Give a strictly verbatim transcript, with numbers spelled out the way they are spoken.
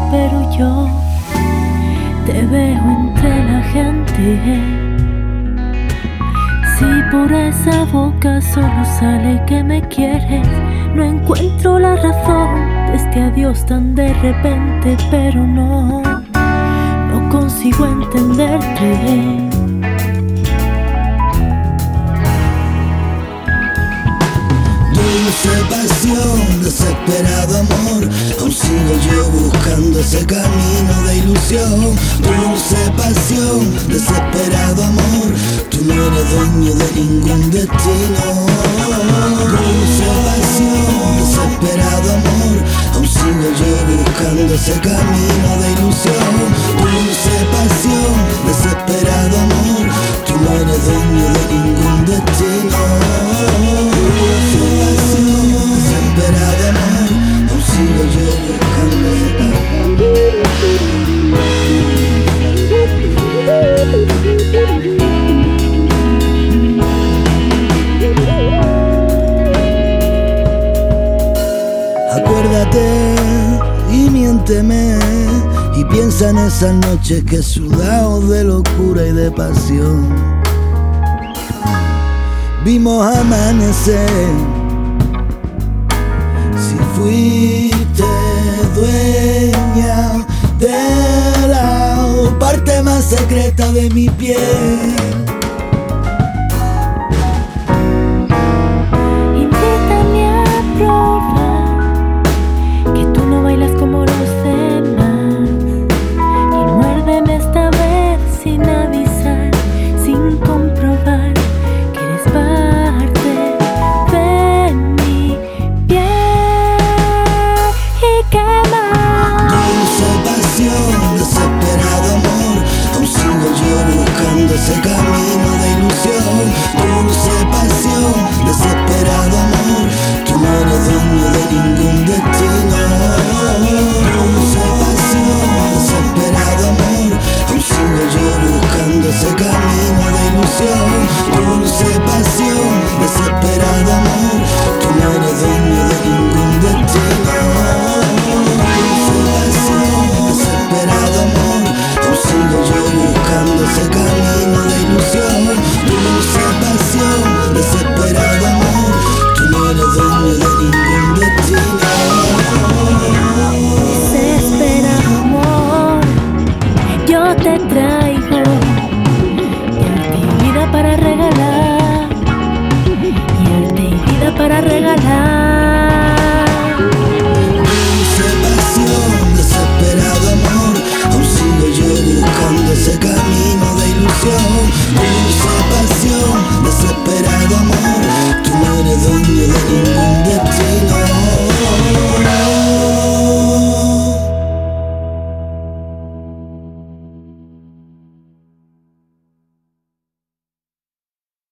pero yo te veo entre la gente. Si por esa boca solo sale que me quieres, no encuentro la razón de este adiós tan de repente, pero no, no consigo entenderte. Dulce pasión, desesperado amor, aún sigo yo buscando ese camino de ilusión. Dulce pasión, desesperado amor, tú no eres dueño de ningún destino. Dulce pasión, desesperado amor, aún sigo yo buscando ese camino de ilusión. Dulce pasión, desesperado amor, tú no eres dueño de ningún destino. Dulce pasión, desesperado amor, aún sigo yo buscando ese camino. Acuérdate y miénteme y piensa en esas noches que he sudado de locura y de pasión. Vimos amanecer. Si fuiste dueña de la parte más secreta de mi piel,